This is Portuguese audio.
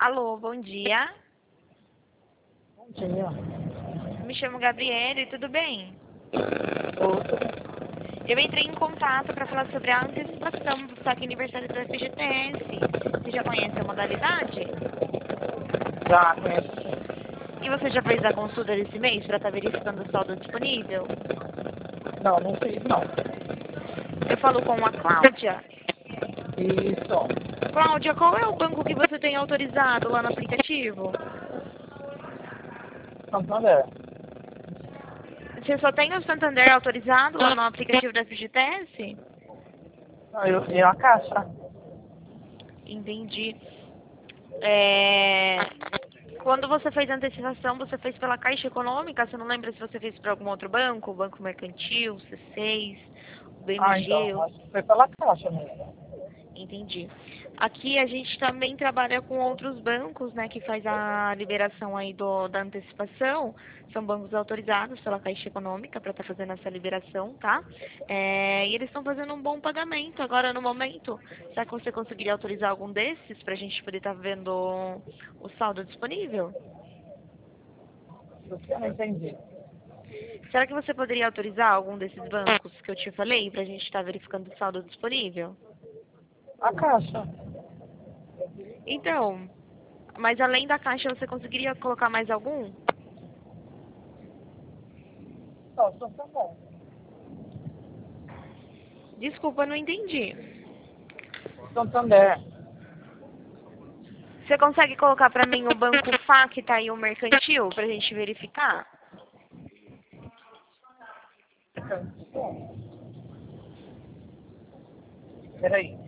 Alô, bom dia. Bom dia. Me chamo Gabriele, tudo bem? Tudo. Eu entrei em contato para falar sobre a antecipação do saque aniversário do FGTS. Você já conhece a modalidade? Já conheço. E você já fez a consulta desse mês para estar verificando o saldo disponível? Não, não fiz não. Eu falo com a Cláudia. Isso. Cláudia, qual é o banco que você tem autorizado lá no aplicativo? Santander. Você só tem o Santander autorizado lá no aplicativo da FGTS? E a caixa? Entendi. Quando você fez a antecipação, você fez pela Caixa Econômica? Você não lembra se você fez para algum outro banco? Banco Mercantil, C6, BMG? Então, acho que foi pela caixa mesmo. Entendi. Aqui a gente também trabalha com outros bancos, né, que faz a liberação aí da antecipação. São bancos autorizados pela Caixa Econômica para estar fazendo essa liberação, tá? E eles estão fazendo um bom pagamento agora no momento. Será que você conseguiria autorizar algum desses para a gente poder estar vendo o saldo disponível? Isso que eu não entendi. Será que você poderia autorizar algum desses bancos que eu te falei para a gente estar verificando o saldo disponível? A caixa? Então, mas além da Caixa, você conseguiria colocar mais algum? Só Santander. Desculpa, não entendi. Santander. Você consegue colocar para mim o Banco Facta e o Mercantil para a gente verificar? Peraí.